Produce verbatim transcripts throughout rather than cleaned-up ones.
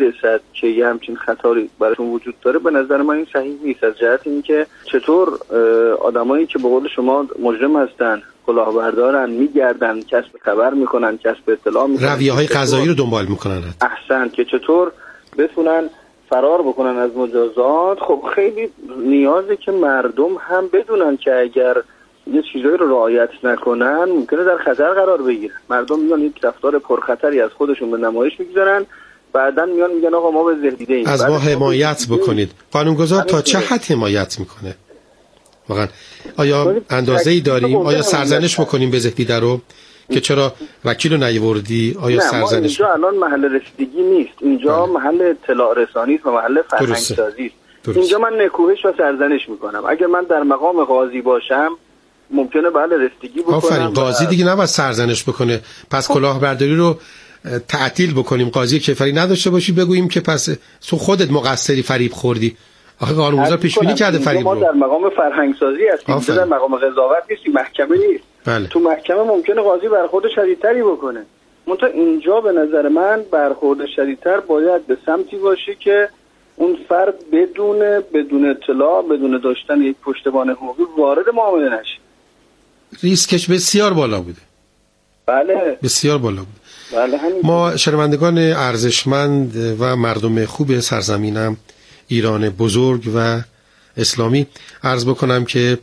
میرسد که یه همچین خطاری براشون وجود داره، به نظر من این صحیح نیست. از جهت اینکه چطور آدمایی که به قول شما مجرم هستن، کلاهبردارن، میگردن، کسب خبر میکنن، کسب اطلاع میکنن، رویه‌های قضایی رو دنبال میکنن، احسن، که چطور بتونن فرار بکنن از مجازات. خب خیلی نیازه که مردم هم بدونن که اگر یه چیزایی رو رعایت نکنن ممکنه در خطر قرار بگیرن. مردم میان یک رفتار پرخطری از خودشون به نمایش میگذارن، بعدن میان میگن آقا ما به زهدیده ایم. از ما حمایت بکنید. قانونگذار تا چه حد حمایت میکنه؟ واقعا آیا اندازه‌ای داریم؟ آیا سرزنش بکنیم به زهدیده رو که چرا وکیل رو نیاوردی؟ آیا نه، سرزنش؟ اینجا الان محل رسیدگی نیست، اینجا بله. محل اطلاع رسانی است و محل فرهنگ‌سازی است. اینجا من نکوهش و سرزنش میکنم. اگر من در مقام قاضی باشم ممکنه بله رسیدگی بکنم. آفرین، قاضی دیگه نباید سرزنش بکنه. پس کلاهبرداری رو تعطیل بکنیم، قاضی کفری نداشته باشی، بگوییم که پس تو خودت مقصری، فریب خوردی. آخه قانونگذار پیش بینی کرده فریب رو. ما در مقام فرهنگ‌سازی هستیم، اینجا در مقام قضاوت نیستیم، محکمه نیست. بله. تو محکمه ممکنه قاضی برخورد شدیدتری بکنه. منتها اینجا به نظر من برخورد شدیدتر باید به سمتی باشه که اون فرد بدون بدون اطلاع، بدون داشتن یک پشتوانه حقوقی وارد معامله نشه. ریسکش بسیار بالا بوده. بله. بسیار بالا بود. بله همین. ما شنوندگان ارزشمند و مردم خوب سرزمینم ایران بزرگ و اسلامی، عرض بکنم که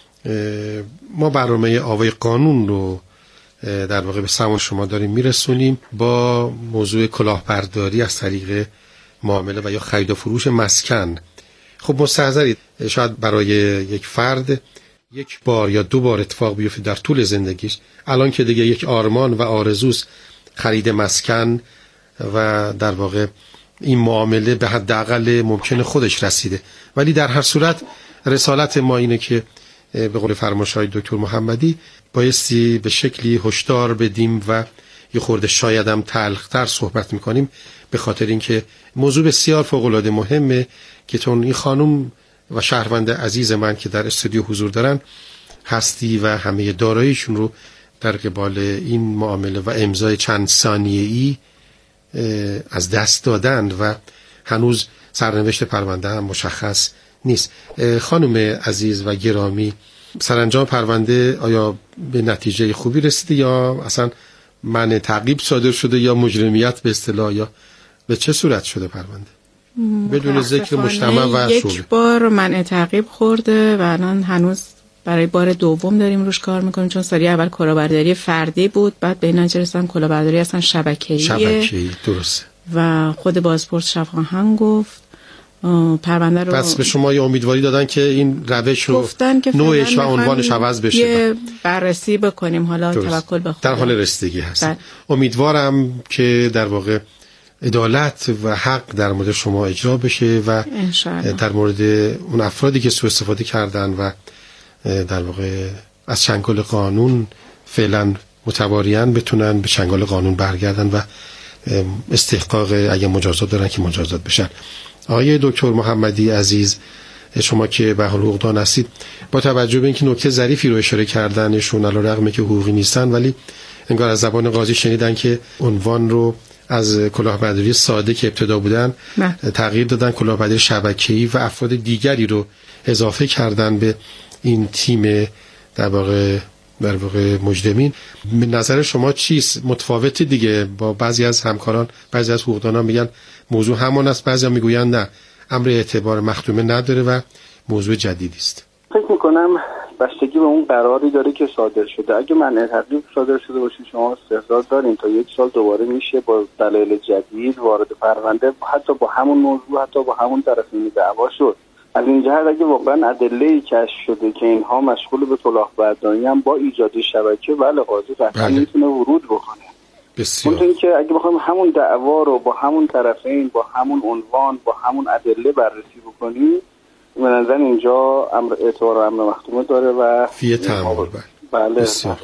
ما برنامه آوای قانون رو در واقع به سماع شما داریم میرسونیم با موضوع کلاهبرداری از طریق معامله و یا خرید و فروش مسکن. خب مستحضرید شاید برای یک فرد یک بار یا دو بار اتفاق بیفته در طول زندگیش، الان که دیگه یک آرمان و آرزوست خرید مسکن و در واقع این معامله به حداقل ممکن خودش رسیده، ولی در هر صورت رسالت ما اینه که به قول فرمایش‌های دکتر محمدی بایستی به شکلی هشدار بدیم و یه خورده شایدم تلخ‌تر صحبت می‌کنیم، به خاطر اینکه موضوع بسیار فوق‌العاده مهمه که تون این خانم و شهروند عزیز من که در استودیو حضور دارن هستی و همه داراییشون رو در قبال این معامله و امضای چند ثانیه‌ای از دست دادن و هنوز سرنوشت پرونده هم مشخص نیست. خانم عزیز و گرامی، سرانجام پرونده آیا به نتیجه خوبی رسیده یا اصلا منع تعقیب صادر شده یا مجرمیت به اصطلاح، یا به چه صورت شده پرونده؟ بدون ذکر مجتمع و شعبه. یک بار منع تعقیب خورده و الان هنوز برای بار دوم داریم روش کار میکنیم، چون سری اول کلاهبرداری فردی بود، بعد به این نتیجه رسیدن کلاهبرداری اصلا شبکه‌ایه. شبکه‌ای، درسته. و خود بازپرس شفاهنگ گفت پرونده رو. پس به شما یه امیدواری دادن که این روش رو نوعش و عنوانش عوض بشه، یه بررسی بکنیم، حالا درست. توکل به خدا. در حال رسیدگی هست. بله. امیدوارم که در واقع عدالت و حق در مورد شما اجرا بشه و انشاءالله. در مورد اون افرادی که سوء استفاده کردن و در واقع از چنگال قانون فعلا متواریان بتونن به چنگال قانون برگردن و استحقاق اگه مجازات دارن که مجازات بشن. آقای دکتر محمدی عزیز، شما که به حال حقوقدان هستید، با توجه به اینکه نکته ظریفی رو اشاره کردنشون علیرغم که حقوقی نیستن، ولی انگار از زبان قاضی شنیدن که عنوان رو از کلاهبرداری ساده که ابتدا بودن نه. تغییر دادن، کلاهبرداری شبکه‌ای و افراد دیگری رو اضافه کردن به این تیم در واقع در واقع مجرمین. به نظر شما چیست؟ متفاوت دیگه با بعضی از همکاران، بعضی از حقوقدانان میگن موضوع همان است، بعضی میگوین نه، امر اعتبار مختومه نداره و موضوع جدیدی است. فکر میکنم بستگی به اون قراری داره که صادر شده. اگه منع تعقیب صادر شده باشه شما استحضار دارین تا یک سال دوباره میشه با دلایل جدید وارد پرونده، حتی با همون موضوع، حتی با همون طرفین دعوا شد. از این جهت اگه واقعا ادله‌ای کشف شده که اینها مشغول به کلاهبرداری هم با ایجاد شبکه، بله قاضی قطعا میتونه ورود بکنه. بسیار. اون که اگه بخوایم همون دعوا رو با همون طرفین، با همون عنوان، با همون ادله بررسی بکنیم، به نظر اینجا امر اعتبار و امر مختومه داره و فیه تعامل. بله. بسیار.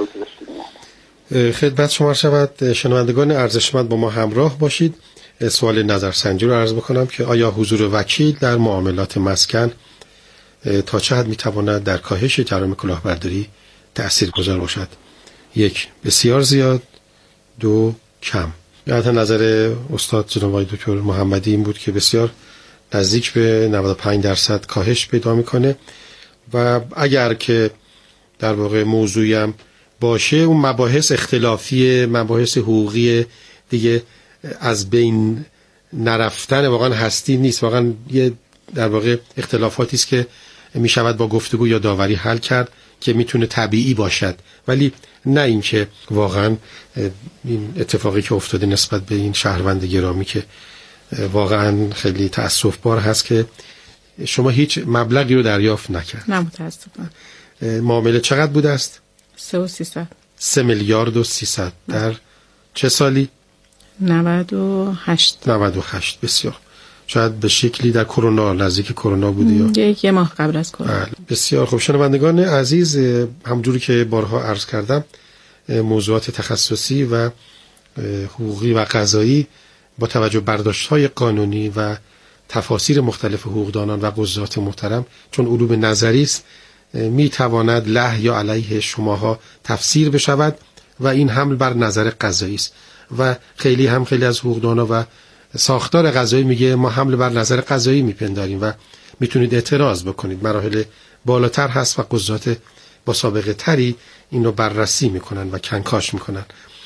خدمت شما شود شنوندگان ارزشمند با ما همراه باشید. سوال نظرسنجی رو عرض بکنم که آیا حضور وکیل در معاملات مسکن تا چه حد میتواند در کاهش جرائم کلاهبرداری تأثیرگذار باشد؟ یک، بسیار زیاد. دو، کم. البته نظر استاد جناب آقای دکتر محمدی این بود که بسیار نزدیک به نود و پنج درصد کاهش پیدا میکنه و اگر که در واقع موضوعی هم باشه اون مباحث اختلافی، مباحث حقوقی دیگه از بین نرفتن واقعا هستی نیست، واقعا یه در واقع اختلافاتی است که میشود با گفتگو یا داوری حل کرد که میتونه طبیعی باشد، ولی نه اینکه واقعا این اتفاقی که افتاده نسبت به این شهروند گرامی که واقعا خیلی تأسف‌بار هست که شما هیچ مبلغی رو دریافت نکرد. نه متاسفم. معامله چقدر بوده است؟ سه و سیصد. سه میلیارد و سیصد. در چه سالی؟ نود و هشت. نود و هشت. بسیار. شاید به شکلی در کرونا، نزدیک کرونا بوده یا یک یه ماه قبل از کرونا. بسیار خوب. شنوندگان عزیز، همونجوری که بارها عرض کردم موضوعات تخصصی و حقوقی و قضایی با توجه برداشت‌های قانونی و تفاسیر مختلف حقوقدانان و قضات محترم، چون علوم نظری است، می تواند له یا علیه شماها تفسیر بشود و این حمل بر نظر قضایی است و خیلی هم خیلی از حقوقدانا و ساختار قضایی میگه ما حمل بر نظر قضایی میپنداریم و میتونید اعتراض بکنید. مراحل بالاتر هست و قضات با سابقه تری این رو بررسی میکنن و کنکاش میکنن.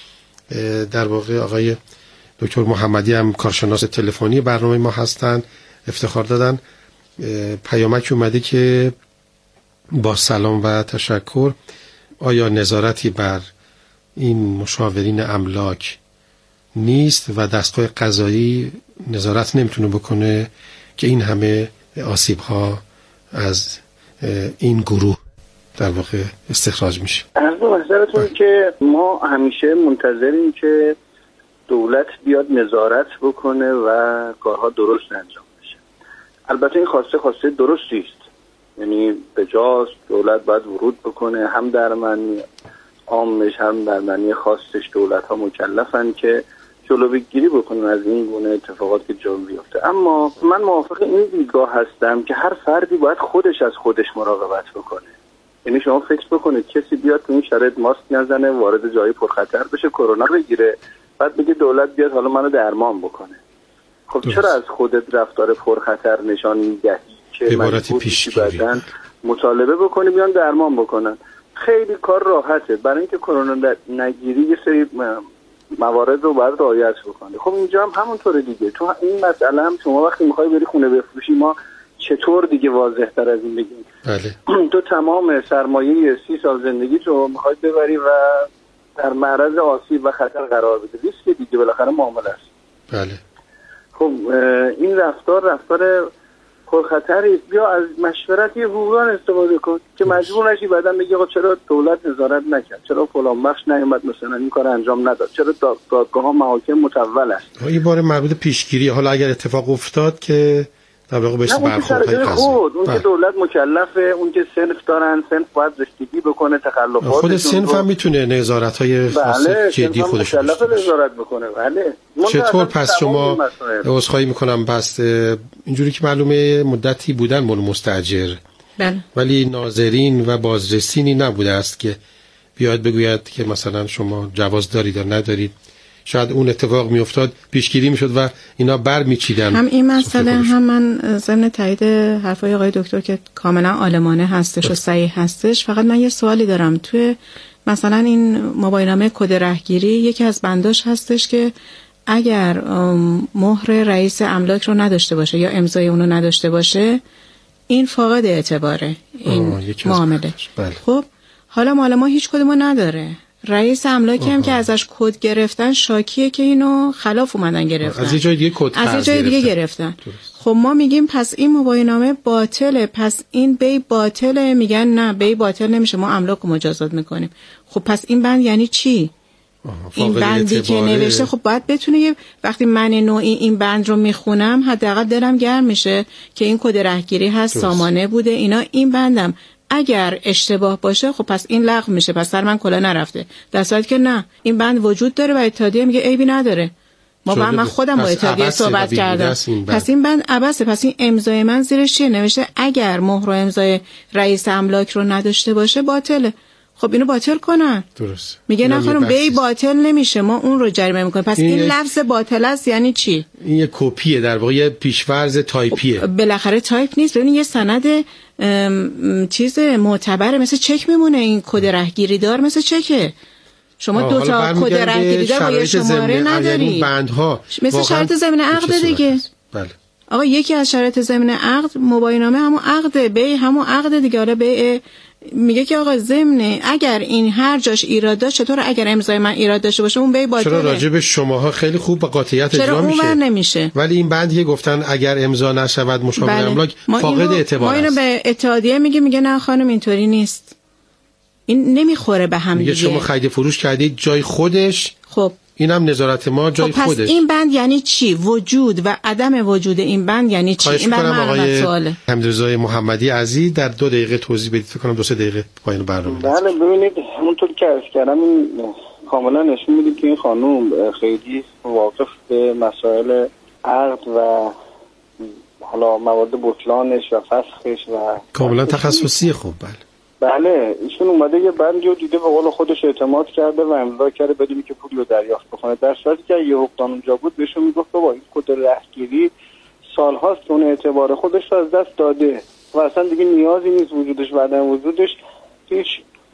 در واقع آقای دکتر محمدی هم کارشناس تلفنی برنامه ما هستن، افتخار دادن. پیامک اومده که با سلام و تشکر، آیا نظارتی بر این مشاورین املاک نیست و دستگاه قضایی نظارت نمیتونه بکنه که این همه آسیب ها از این گروه در واقع استخراج میشه؟ عرض به حضرتون که ما همیشه منتظریم که دولت بیاد نظارت بکنه و کارها درست انجام بشه. البته این خواسته خواسته درستی است، یعنی به جاست دولت باید ورود بکنه، هم در معنی عامش هم در معنی خاصش دولت ها مکلفن که جلوگیری بکنن از این گونه اتفاقات که جلو بیفته. اما من موافق این دیدگاه هستم که هر فردی باید خودش از خودش مراقبت بکنه. یعنی شما فکر بکنید کسی بیاد تو این شرایط ماسک نزنه، وارد جایی پرخطر بشه، کرونا بگیره، بعد بگه دولت بیاد حالا منو درمان بکنه. خب درست. چرا از خودت رفتار پرخطر نشان میدهی که عبارت پیشگیری بعدن مطالبه بکنی بیان درمان بکنن؟ خیلی کار راحته. برای اینکه کرونا نگیری یه سری موارد رو باید رعایت بکنی. خب اینجا هم همونطوره دیگه. تو این مسئله هم شما وقتی میخوای بری خونه بفروشی، ما چطور دیگه واضح تر از این بگیم؟ بله. تو تمام سرمایه سی سال زندگی تو میخوای ببری و در معرض آسیب و خطر قرار بده. ریسک دیگه بالاخره معامله است. بله. خب این رفتار رفتار پرخطری است. بیا از مشورت یه حقوقدان استفاده کن که مجبور نشی بعداً بگی آقا چرا دولت نظارت نکرد، چرا فلان بخش نیومد مثلا این کار انجام نداد، چرا دادگاه‌ها محاکم متول است. این بار مربوط پیشگیری، حالا اگر اتفاق افتاد که در واقع بهش برخورد خود اون که دولت مکلفه، اون که صنف دارن، صنف باید رشتگی بکنه، تخلفات خود صنف هم میتونه نظارت‌های خاص جدی خودش مکلف نظارت بکنه. بله. چطور پس شما عذرخواهی میکنم، پس اینجوری که معلومه مدتی بودن مول مستاجر، بله، ولی ناظرین و بازرسینی نبوده است که بیاد بگوید که مثلا شما جواز دارید یا ندارید. شاید اون اتفاق میافتاد پیشگیری میشد و اینا بر میچیدن. هم این مسئله هم من ضمن تایید حرفای آقای دکتر که کاملا عالمانه هستش و صحیح هستش، فقط من یه سوالی دارم. توی مثلا این مباینامه کد رهگیری یکی از بنداش هستش که اگر مهر رئیس املاک رو نداشته باشه یا امضای اون رو نداشته باشه، این فاقد اعتباره این معامله. بله. خب حالا مال ما هیچ کدومو نداره. رئیس املاکی هم که ازش کد گرفتن شاکیه که اینو خلاف اومدن گرفتن، از یه جای دیگه کد از یه جای دیگه گرفتن. خب ما میگیم پس این مباینامه باطله، پس این بی باطله. میگن نه بی باطل نمیشه، ما املاک رو مجازات میکنیم. خب پس این بند یعنی چی؟ این بندی که نوشته خب باید بتونه یه وقتی من نوعی این بند رو میخونم حداقل دلم گرم میشه که این کد رهگیری هست، سامانه بوده اینا، این بندم اگر اشتباه باشه خب پس این لغو میشه، پس سر من کلا نرفته. در صورتی که نه، این بند وجود داره و اتحادیه میگه عیبی نداره. ما با من خودم با اتحادیه صحبت کردم، این پس این بند عبسه. پس این امضای من زیرش چیه؟ نوشته اگر مهر و امضای رئیس املاک رو نداشته باشه باطله. خب اینو باطل کنن. درست. میگه نه خانم بی باطل نمیشه، ما اون رو جریمه میکنیم. پس این, این لفظ باطل است یعنی چی؟ این یه کپیه، در واقع یه پیش‌فرض تایپیه. بالاخره تایپ نیست، ببین یه سند چیز معتبره، مثل چک میمونه. این کد رهگیری دار مثل چکه. شما دو تا کد رهگیری دار با یه شماره نداری. بندها مثل شرط ضمن عقد دیگه. بله. آقا یکی از شرط ضمن عقد مباینامه همون عقده، بی همون عقد دیگه. حالا بی میگه که آقا ضمن اگر این هر جاش ایراد داشت، چطور اگر امضای من ایراد داشته باشه اون بی باطله؟ چرا راجع به شماها خیلی خوب با قاطعیت اجرا میشه؟ چرا اون نمیشه؟ ولی این بند یه گفتن اگر امضا نشود مشاور بله. املاک فاقد اعتبار است. ما اینو به اتحادیه میگه میگه نه خانم اینطوری نیست، این نمیخوره به هم دیگه. میگه شما خرید فروش کردید جای خودش، خب اینم نظارت ما جای خب خودش. پس این بند یعنی چی؟ وجود و عدم وجود این بند یعنی چی؟ این بند آقای سواله. حمیدرضا محمدی عزیز در دو دقیقه توضیح بدید، فکر کنم دو سه دقیقه پایان برنامه. بله ببینید همونطور که عرض کردم این کاملا نشون میده که این خانم خیلی واقف به مسائل عقد و حالا مواد بطلانش و فسخش و کاملا تخصصی. خوب بله بله ایشون اومده یه بندی رو دیده، به قول خودش اعتماد کرده و امضا کرده بدونی که پولی رو دریافت بکنه، در صورتی که یه حقوقدان اونجا بود بهشون میگفت بابا این کد رهگیری سالهاست که اون اعتبار خودش رو از دست داده و اصلا دیگه نیازی نیست وجودش و عدم وجودش هیچ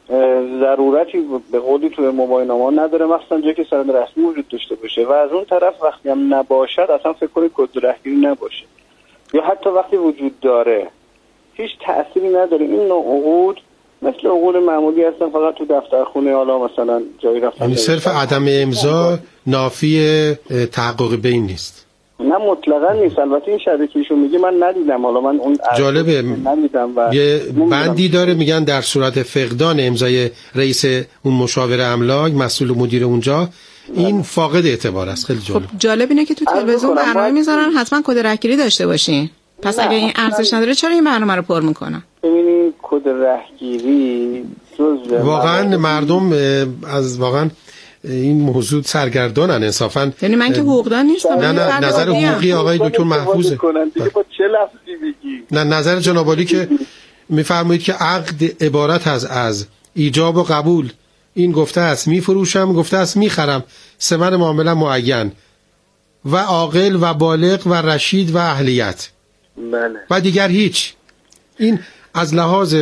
ضرورتی به قولی توی مباینامه نداره، مخصوصا جایی که سند رسمی وجود داشته باشه. و از اون طرف وقتی هم نباشد اصلا فکر کنید کد رهگیری نباشه، یا حتی وقتی وجود داره هیچ تأثیری نداره. این نوع عقود مثل عقود معمولی هستن، فقط تو دفتر خونه حالا مثلا جایی رفتن. یعنی صرف عدم امضا نافی تحقق بین نیست؟ نه مطلقا نیست. البته این شرطی که ایشون میگه من ندیدم، حالا من اون جالبه ندیدم و یه بندی داره میگن در صورت فقدان امضای رئیس اون مشاور املاک مسئول مدیر اونجا این فاقد اعتبار است. خیلی جالب. خب جالب اینه که تو تلویزیون برنامه میذارن حتما کد رهگیری داشته باشین. پس اگه این ارزش نداره چرا این برنامه رو پر میکنن؟ ببینید کد رهگیری جزء واقعا مردم از واقعا این موضوع سرگردانن انصافا. یعنی من که حقوقدان نیستم. نه نه نظر حقوقی آقای دکتر محفوظه. با چه لفظی بگی؟ نه نظر جناب عالی که میفرمایید که عقد عبارت از از ایجاب و قبول. این گفته است میفروشم، گفته است میخرم، ثمر معامله معین و عاقل و بالغ و رشید و اهلیت. بله. و دیگر هیچ. این از لحاظ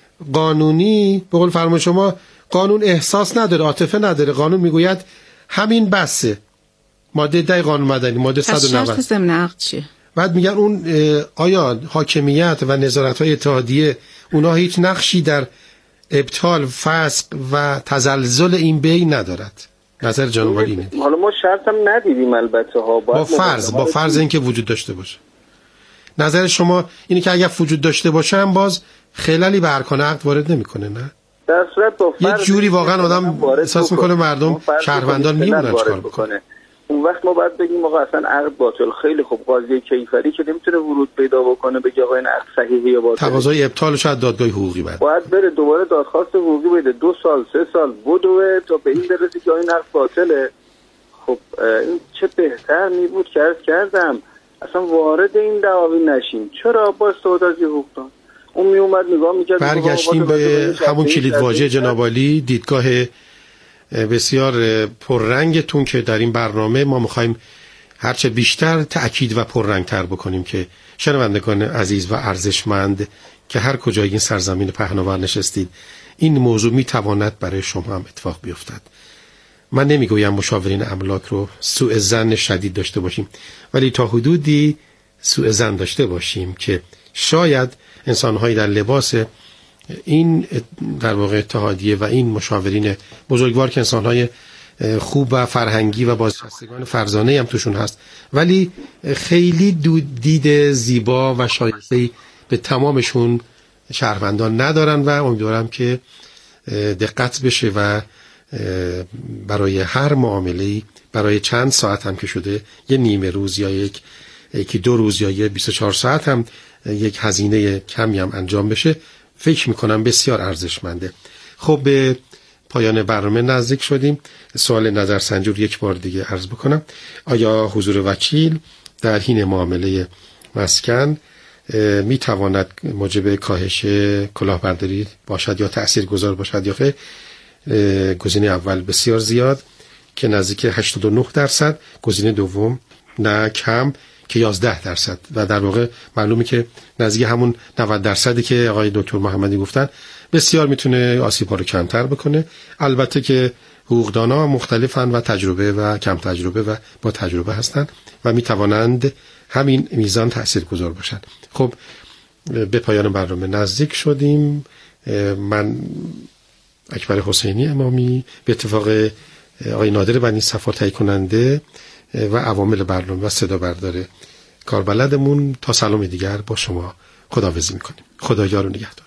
قانونی به قول فرمان شما قانون احساس نداره، عاطفه نداره. قانون میگوید همین بسه. ماده ده قانون مدنی، ماده صد و نود. شرط ضمن عقد چیه؟ بعد میگن اون آیا حاکمیت و نظارت‌های اتحادیه اونا هیچ نقشی در ابطال، فسق و تزلزل این بین ندارد؟ نظر جناب عالی اینه. حالا ما شرط هم ندیدیم البته ها، با فرض با فرض اینکه وجود داشته باشه. نظر شما اینه که اگر وجود داشته باشه هم باز خللی به ارکان عقد وارد نمیکنه؟ نه در صورت با یه جوری واقعا آدم احساس میکنه مردم شهروندان میمونن چیکار بکنه. اون وقت ما باید بگیم آقا اصلا عقد باطل. خیلی خوب قاضی کیفری که نمیتونه ورود پیدا بکنه بگه آقا این عقد صحیحه یا باطله، تقاضای ابطال شاید دادگاه حقوقی بعد باید بره دوباره دادخواست حقوقی بده، دو سال سه سال بدوه تا به این برسه که این عقد باطله. خب این چه بهتر می بود که عرض کردم اصلا وارد این دعاوی نشیم. چرا؟ با استفاده از حقوقدان اون می اومد نگاه میکرد. برگشتیم به همون کلید واژه جناب عالی، دیدگاه بسیار پررنگتون که در این برنامه ما میخوایم هرچه بیشتر تأکید و پررنگتر بکنیم که شنوندگان عزیز و ارزشمند که هر کجای این سرزمین پهناور نشستید این موضوع میتواند برای شما هم اتفاق بیفتد. من نمیگویم مشاورین املاک رو سوء ظن شدید داشته باشیم، ولی تا حدودی سوء ظن داشته باشیم که شاید انسان‌هایی در لباس این در واقع اتحادیه و این مشاورین بزرگوار که انسان‌های خوب و فرهنگی و بازنشستگان فرزانه هم توشون هست، ولی خیلی دید زیبا و شایسته‌ای به تمامشون شهروندان ندارن و امیدوارم که دقت بشه و برای هر معامله‌ای برای چند ساعت هم که شده یه نیمه روز یا یک یکی دو روز یا یه بیست و چهار ساعت هم یک هزینه کمی هم انجام بشه، فکر میکنم بسیار ارزشمنده. خب به پایان برنامه نزدیک شدیم. سوال نظرسنجی رو یک بار دیگه عرض بکنم. آیا حضور وکیل در حین معامله مسکن می تواند موجب کاهش کلاهبرداری باشد یا تاثیرگذار باشد یا خیر. گزینه اول بسیار زیاد که نزدیک هشتاد و نه درصد، گزینه دوم نه کم که یازده درصد و در واقع معلومه که نزدیک همون نود درصدی که آقای دکتر محمدی گفتن بسیار میتونه آسیب‌ها رو کمتر بکنه. البته که حقوقدان‌ها مختلفن و تجربه و کم تجربه و با تجربه هستن و میتوانند همین میزان تاثیرگذار باشند. خب به پایان برنامه نزدیک شدیم. من اکبر حسینی امامی به اتفاق آقای نادر بنی صفا تهیه کننده و عوامل برنامه و صدا بردار کاربلدمون تا سلام دیگر با شما خداحافظی میکنیم. خدا یار و نگهدار.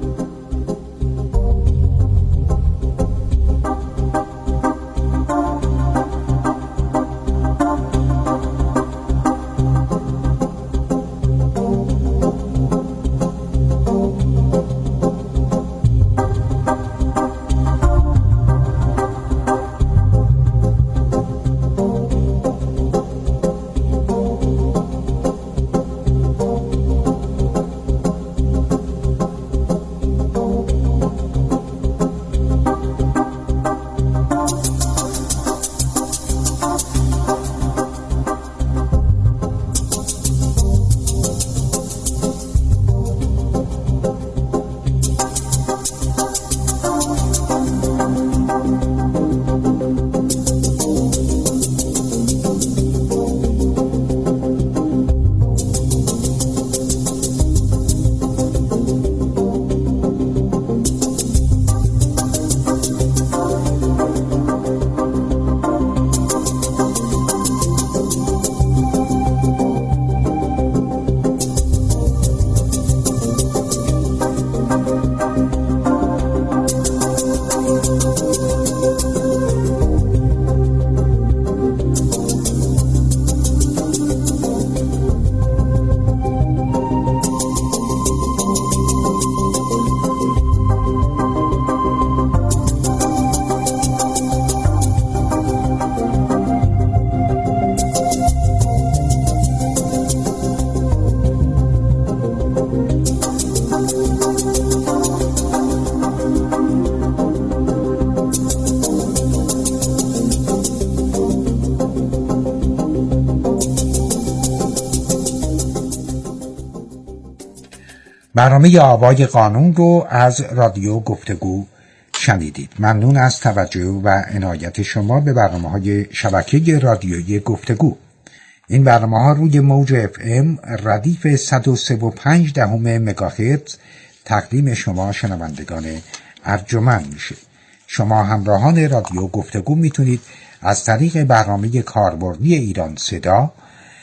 برنامه آوای قانون رو از رادیو گفتگو شنیدید. ممنون از توجه و عنایت شما به برنامه‌های شبکه رادیویی گفتگو. این برنامه‌ها روی موج اف ام ردیف صد و سه و پنج دهم مگاهرتز تقدیم شما شنوندگان ارجمند میشه. شما همراهان رادیو گفتگو میتونید از طریق برنامه کاربردی ایران صدا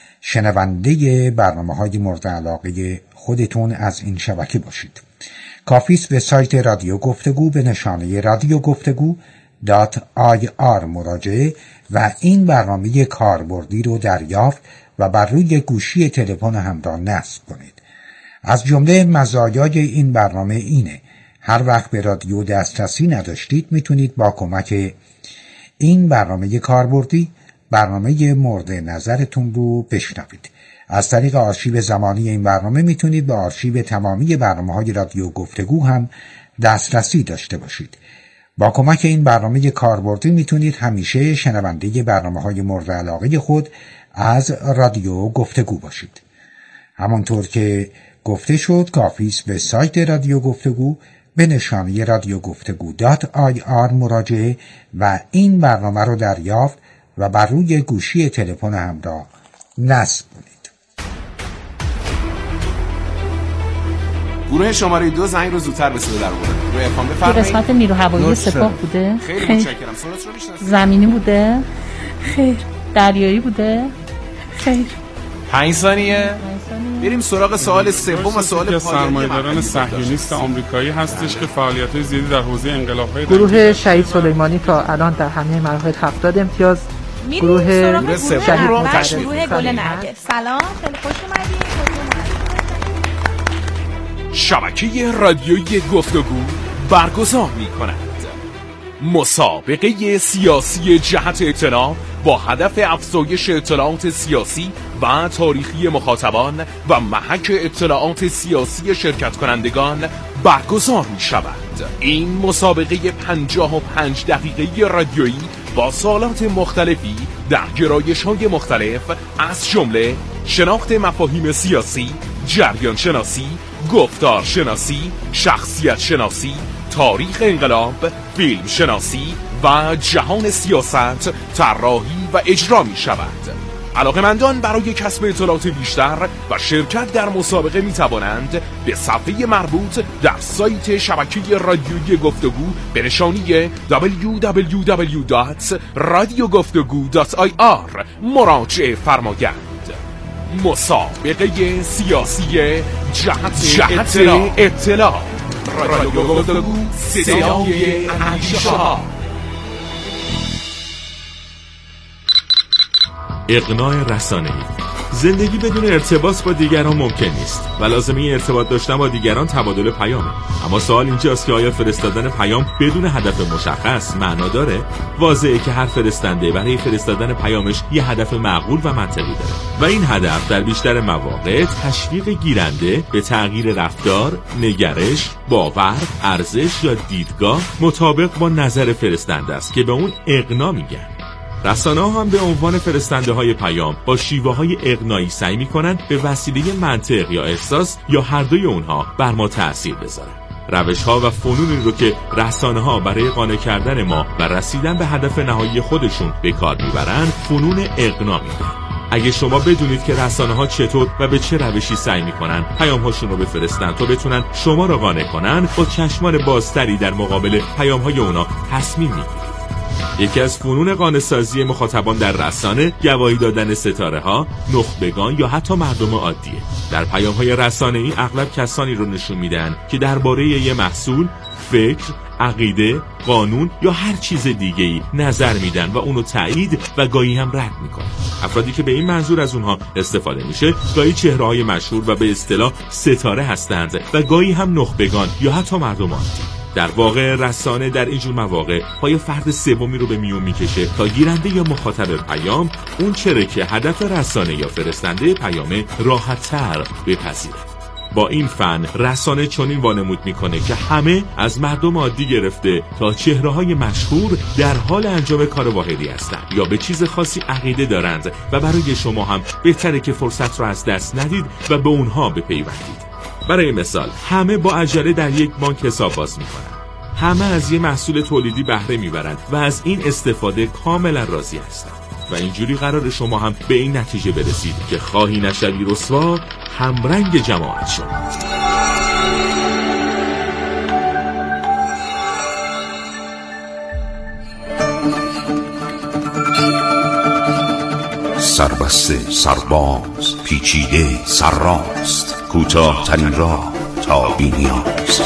شنونده برنامه‌های مورد علاقه خودتون از این شبکه باشید. کافی است به سایت رادیو گفتگو به نشانه رادیو گفتگو دات آی آر مراجعه و این برنامه کاربردی رو دریافت و بر روی گوشی تلفن همراه نصب کنید. از جمله مزایای این برنامه اینه هر وقت به رادیو دسترسی نداشتید میتونید با کمک این برنامه کاربردی برنامه مورد نظرتون رو بشنوید. از طریق آرشیو زمانی این برنامه میتونید به آرشیو تمامی برنامه‌های رادیو گفتگو هم دسترسی داشته باشید. با کمک این برنامه کاربردی میتونید همیشه شنونده برنامه‌های مورد علاقه خود از رادیو گفتگو باشید. همانطور که گفته شد کافی است به سایت رادیو گفتگو به نشانه رادیو گفتگو دات آی آر مراجعه و این برنامه رو دریافت و بر روی گوشی تلفن همراه نصب کنید. گروه شماره دو زنگ رو زودتر به صدا در آورد. گروه افام بفرمایید. قسمت نیرو هوایی سپاه بوده؟ خیلی متشکرم. سرعت رو میشناسید؟ زمینی بوده؟ خیر. دریایی بوده؟ خیر. پنج ثانیه. بریم سراغ سوال سوم و سوال پایانی. سرمایه‌داران صهیونیست آمریکایی هستش که فعالیت‌های زیادی در حوزه انقلاب‌های گروه شهید سلیمانی تا الان در همه مراحل هفتاد امتیاز. گروه شهید متحد گروه گل نرگس. سلام، خیلی خوش اومدید. شبکه رادیویی گفتگو برگزار می‌کند. مسابقه سیاسی جهت اطلاع با هدف افزایش اطلاعات سیاسی و تاریخی مخاطبان و محک اطلاعات سیاسی شرکت کنندگان برگزار می شود. این مسابقه پنجاه و پنج دقیقه رادیویی با سوالات مختلفی در گرایش‌های مختلف از جمله شناخت مفاهیم سیاسی، جریان شناسی، گفتار شناسی، شخصیت شناسی، تاریخ انقلاب، فیلم شناسی و جهان سیاست طراحی و اجرا می شود. علاقه‌مندان برای کسب اطلاعات بیشتر و شرکت در مسابقه می توانند به صفحه مربوط در سایت شبکه رادیویی گفتگو به نشانی دبلیو دبلیو دبلیو دات رادیو گفتگو دات آی آر مراجعه فرمایند. مسابقه سیاسی جهت, جهت اطلاع, اطلاع. رادیو گفتگو صدای اندیشه ها. اقناع رسانه‌ای. زندگی بدون ارتباط با دیگران ممکن نیست و لازمه ارتباط داشتن با دیگران تبادل پیامه. اما سوال اینجاست که آیا فرستادن پیام بدون هدف مشخص معنا داره؟ واضحه که هر فرستنده برای فرستادن پیامش یه هدف معقول و منطقی داره و این هدف در بیشتر مواقع تشویق گیرنده به تغییر رفتار، نگرش، باور، ارزش یا دیدگاه مطابق با نظر فرستنده است که به اون اقناع میگن. رسانه ها هم به عنوان فرستنده های پیام با شیوه های اقناعی سعی می کنند به وسیله منطق یا احساس یا هر دوی اونها بر ما تأثیر بذارن. روش ها و فنونی رو که رسانه ها برای قانع کردن ما و رسیدن به هدف نهایی خودشون به کار میبرن فنون اقناع میگن. اگه شما بدونید که رسانه ها چطور و به چه روشی سعی میکنن پیام هاشون رو بفرستن تا بتونن شما رو قانع کنن، با چشمان بازتری در مقابل پیام های اونا تصمیم میگیرید. یکی از فنون قانع‌سازی مخاطبان در رسانه گواهی دادن ستاره ها، نخبگان یا حتی مردم عادیه. در پیام های رسانه‌ای اغلب کسانی رو نشون میدن که درباره یه محصول، فکر، عقیده، قانون یا هر چیز دیگه‌ای نظر میدن و اونو تایید و گاهی هم رد میکنن. افرادی که به این منظور از اونها استفاده میشه گاهی چهره‌های مشهور و به اصطلاح ستاره هستند و گاهی هم نخبگان یا حتی مردم عادی. در واقع رسانه در اینجور مواقع پای فرد سومی رو به میون میکشه تا گیرنده یا مخاطب پیام اون چره که هدف رسانه یا فرستنده پیامه راحت‌تر بپذیره. با این فن رسانه چنین وانمود میکنه که همه از مردم عادی گرفته تا چهره‌های مشهور در حال انجام کار واحدی هستند یا به چیز خاصی عقیده دارند و برای شما هم بهتره که فرصت رو از دست ندید و به اونها بپیوندید. برای مثال همه با عجله در یک بانک حساب باز میکنن، همه از یه محصول تولیدی بهره میبرند و از این استفاده کاملا راضی هستند و اینجوری قرار شما هم به این نتیجه برسید که خواهی نشوی رسوا همرنگ جماعت شد. سربسته، سرباز، پیچیده، سرراست، کوتاه ترین راه تا بی‌نیاز.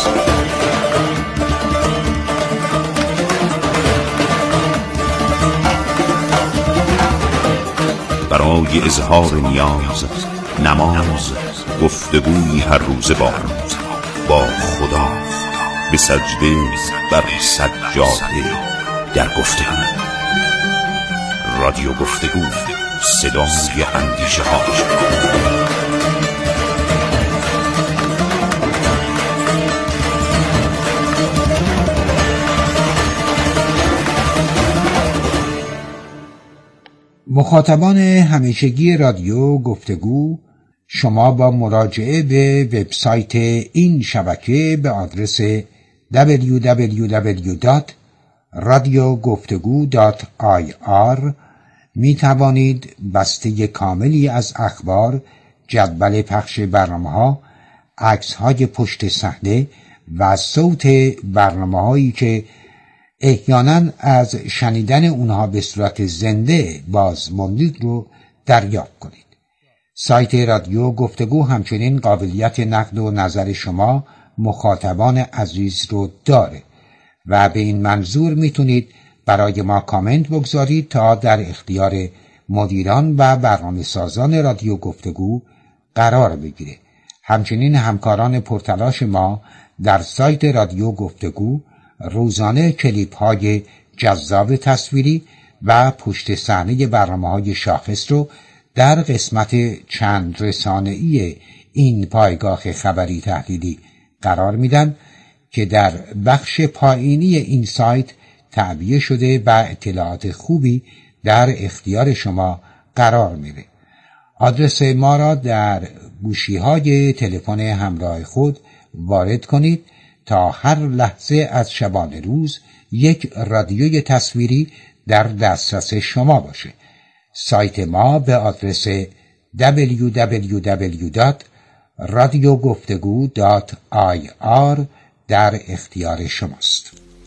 برای اظهار نیاز، نماز، گفتگوی هر روز با با خدا، به سجده بر سجاده در گفتگو. رادیو گفتگو، صدای اندیشه ها. مخاطبان همیشگی رادیو گفتگو، شما با مراجعه به وبسایت این شبکه به آدرس دبلیو دبلیو دبلیو دات رادیو گفتگو دات آی آر می توانید بسته کاملی از اخبار، جدول پخش برنامه‌ها، عکس‌های پشت صحنه و صوت برنامه‌هایی که احیانا از شنیدن اونها به صورت زنده باز موندید رو دریافت کنید. سایت رادیو گفتگو همچنین قابلیت نقد و نظر شما مخاطبان عزیز رو داره و به این منظور میتونید برای ما کامنت بگذارید تا در اختیار مدیران و برنامه سازان رادیو گفتگو قرار بگیره. همچنین همکاران پرتلاش ما در سایت رادیو گفتگو روزانه کلیپ های جذاب تصویری و پشت صحنه برنامه‌های شاخص رو در قسمت چند رسانه‌ای این پایگاه خبری تحلیلی قرار میدن که در بخش پایینی این سایت تعبیه شده و اطلاعات خوبی در اختیار شما قرار میده. آدرس ما را در گوشی‌های تلفن همراه خود وارد کنید تا هر لحظه از شبانه روز یک رادیوی تصویری در دسترس شما باشه. سایت ما به آدرس دبلیو دبلیو دبلیو دات رادیو گفتگو دات آی آر در اختیار شماست.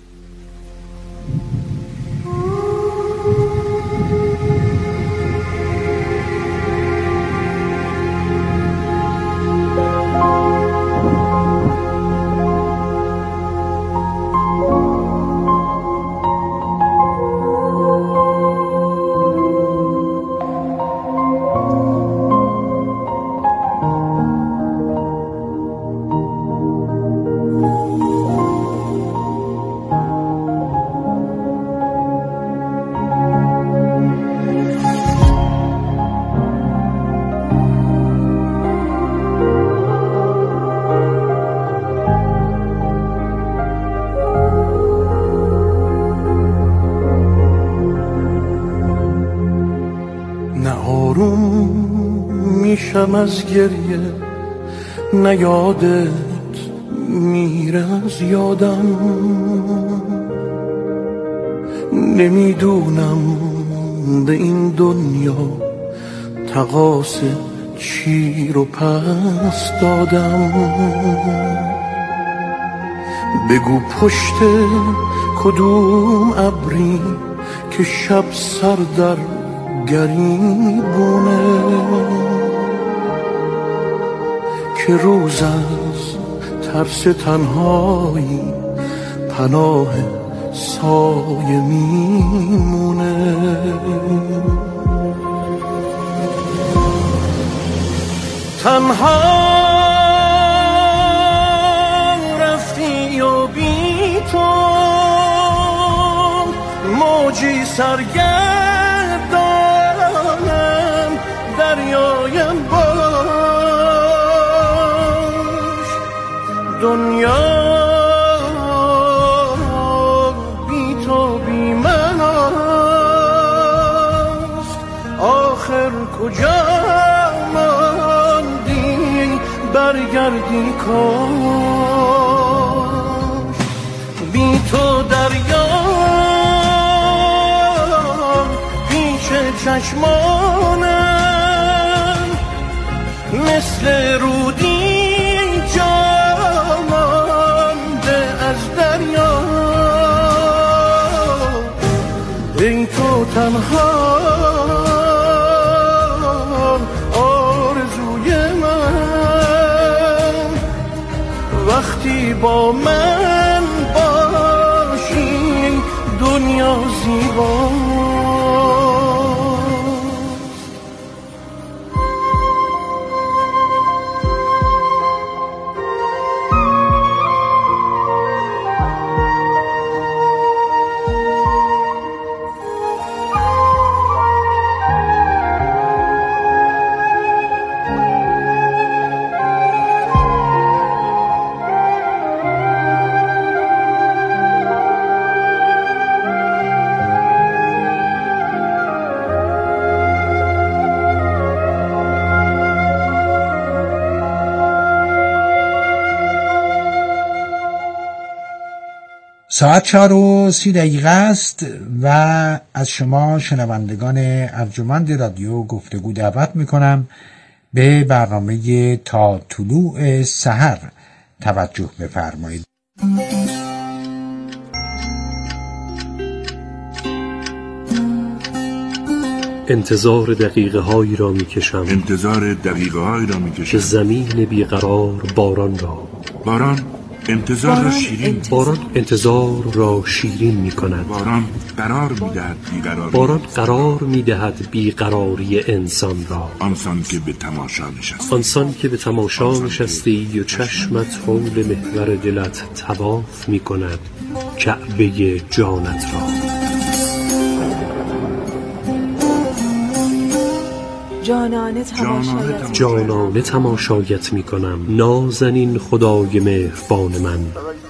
از گریه نه یادت میره از یادم، نمیدونم به این دنیا تقاص چی رو پس دادم. بگو پشت کدوم ابری که شب سر در گریبونه، که روز از ترس تنهایی پناه سایه میمونه. تنها رفتی و بی تو موجی سرگردانم دریایم باش. دنیا بی تو بی من است، آخر کجا ماندی برگردی کاش. بی تو دریا پیش چشمانم مثل رودی جامانده از دریا. ای تو تنها آرزوی من، وقتی با من باشی دنیا زیبا. ساعت چهار و سی دقیقه است و از شما شنوندگان ارجمند رادیو گفتگو دعوت میکنم به برنامه تا طلوع سحر توجه بفرمایید. انتظار دقیقه هایی را میکشم انتظار دقیقه هایی را میکشم که زمین بیقرار باران را باران انتظار را شیرین باران انتظار را شیرین می کند. باران قرار می دهد بیقراری باران قرار می دهد بیقراری انسان را. آنسان که به تماشا نشستی آنسان که به تماشا نشستی و چشمت حول محور دلت طواف می کند کعبه جانت را. جانانه تماشایت جانانه تماشایت می کنم نازنین خدای مهربان من.